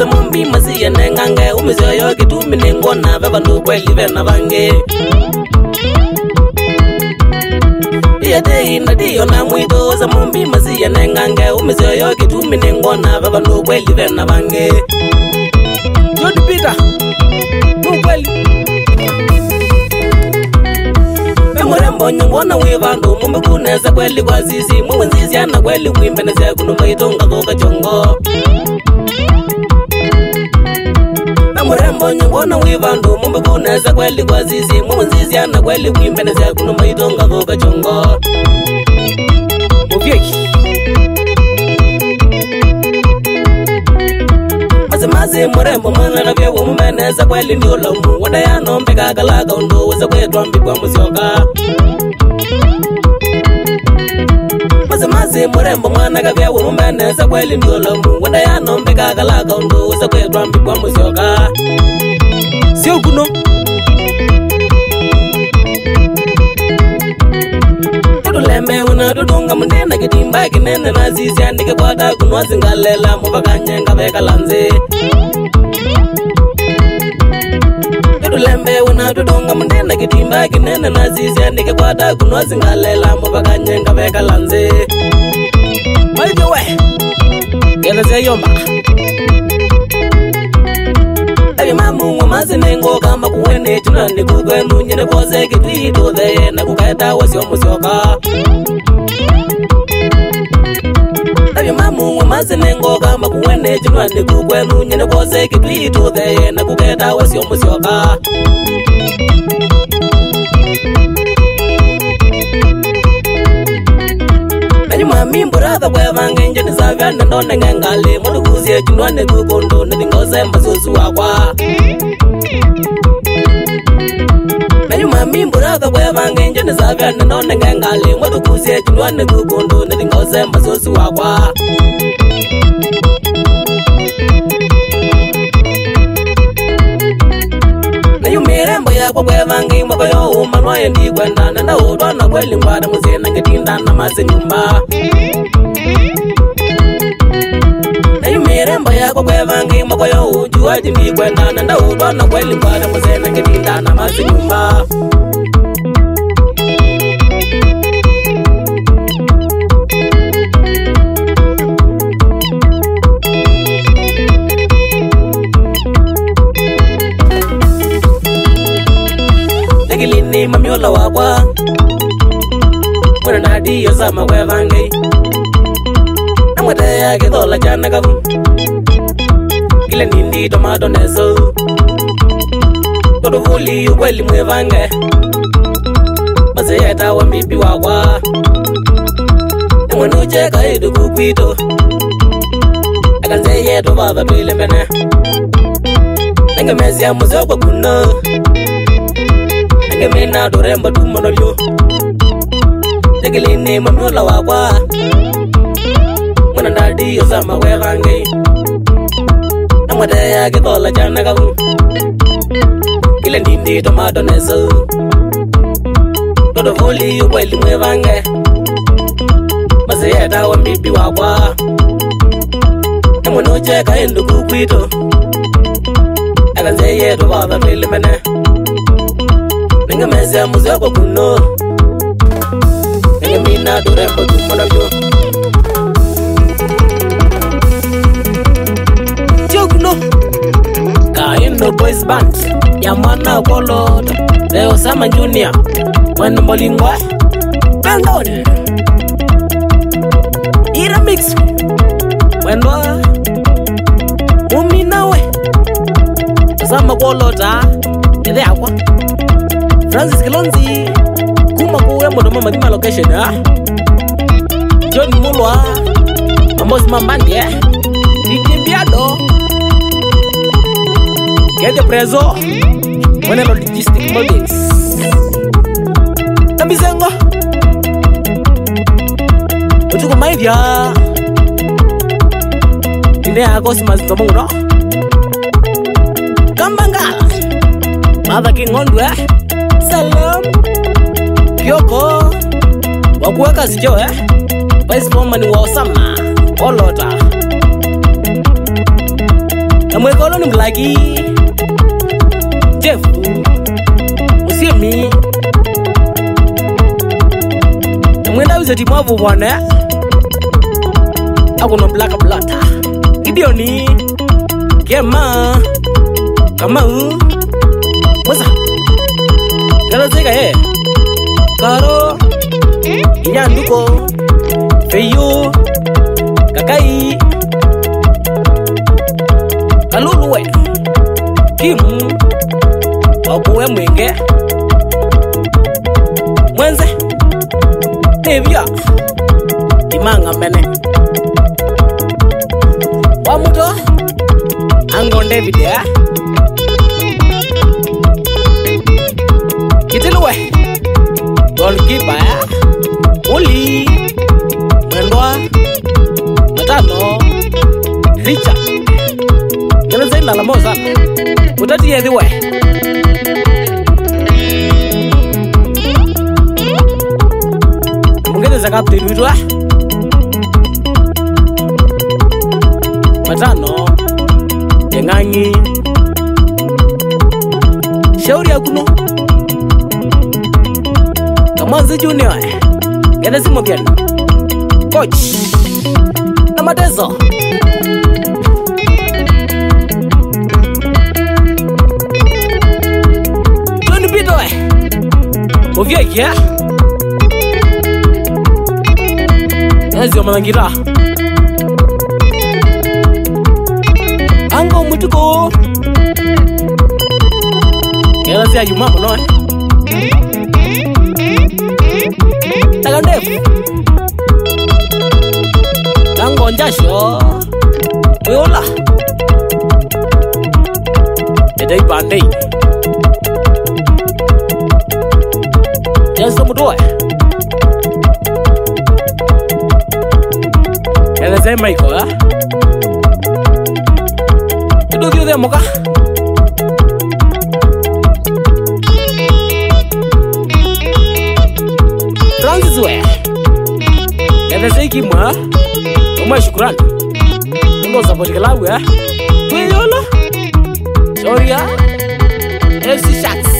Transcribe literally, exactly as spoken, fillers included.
za mumbi masi ya nengange umizio yo kitumi ningona beba ndo kweli vena vange Yete ina diyo na mwito za mumbi masi ya nengange umizio yo kitumi ningona beba ndo kweli vena vange Jodi Peter ndo kweli Murembo nyongona wivando mumbi kuneza kweli kwa zizi Mwe nzizi ana kweli kuimbeneze kuno maitonga koka chongo Murembo nyongona wivando mumbi kuneza kweli kwa zizi Mwe nzizi ana kweli kuimbeneze kuno maitonga koka chongo Muvyeki Mazi murembo mwana na vyewo mumeneza kweli ndi ulamu Wanda ya nombe kakalaga undo weza kwetwa mbibwa musioka Mazi mazi murembo mwana na vyewo mumeneza kweli ndi ulamu Wanda ya nombe kakalaga undo weza kwetwa mbibwa musioka Sio kuno Leme una dudunga mundena kitimba kinene na zizi andike kwata kunwa zingalela mubaka nyenga veka lanze Lembe una dudunga mundena kitimba kinene na zizi andike kwata kunwa zingalela mubaka nyenga veka lanze Maive we Gela ze yomba Ebi mamu wa mazi nengo kama kuwene chunani kukwenu Nyene kose kitwito dheye na kukaita wasio musioka Ebi mamu wa mazi nengo kama kuwene chunani kukwenu Nyene kose kitwito dheye na kukaita wasio musioka Mami mburatha kwe vange njeni zavya nandone ngengali Mwana kuzie chindwane kukondo Nidingose mbazuzu wakwa Mami mburatha kwe vange njeni zavya nandone ngengali Mwana kuzie chindwane kukondo Nidingose mbazuzu wakwa Mirembo ya kwa kwe vangi mwako yo umanwa yendi kwenda Nenda udwana kweli mwada muzina ngetinda na mazi nyumba Mirembo ya kwa kwe vangi mwako yo ujua jindi kwenda Nenda udwana kweli mwada muzina ngetinda na mazi nyumba Gilini mamiola wakwa Mwana nadi yosama kwe vangi Namwete ya kithola jana kavu Gile nindi tomato neso Todo vuli ukweli mwe vange Mase yeta wa mbibi wakwa Namwene ucheka idu kukwito Akanze yeto vava tuile mene Nenge mezi ya muzio kwa kuno Ngemena doremba tumonolyo Tegelini mamiola wakwa Mwana nadi yosama kwe vangi Namwete ya kithola jana kavu Gile nindi tomato neso Todo vuli ukweli mwe vange Mase yeta wa mbibi wakwa Namwene ucheka indu kukwito Akanze yeto vava tuile mene Nenge mezi ya muzio kwa kuno Nenge mina durembo tumona vyo Tio kuno Kaino Boys Band Ya mwana kolota Leo Sama Junior Mwene Molingwa Bangoni Ira Mix Mwendwa Muminawe Sama kolota Nede akwa Francis Kilonzi Kuma kuwe mbodo mama dima location ha John Mulwa Amos Mambandi eh D J Biado Gede Prezo Mwene Logistic Moldings Tambizengo Uchuku maivya Tine agosi mazinzo mungu no Kambangala Mother King Ondwe Salam Kyoko Wakuweka sijo eh Vice Foreman wa Osama Olota Mikolo ni mlaki Jeff Usiemi Mwenda wize timavu wane Ako no black blood Gideoni Kema Kama u Wasa Kala zega he Karo Inyanduko Feyo Kakai Kaluluwe Kimu Wakuwe mwenge Mwenze Nevia Imanga mene Wamuto Angonde videa Kitiluwe Goalkeeper ya Uli Mwendwa Matano Richard Kena zaina la moza Utati yedhiwe Mungene za captain witwa Matano Yengangi Shauri ya kuno Kamanzi Junior Kena simo kiena Coach Na Mateso Johnny Pito Movie kia Ezio Malangira Ango Mutuko Kela siya yumamo no Tagandefu Tango Njasho Uyola Edei Bandei Yeso Mudoe Kela siya Maiko ha Ido diyo diya moka Francis we Kela siya Kimwa Uma shukrani Ngo support kalabu ya Tuyola Soria F C Sharks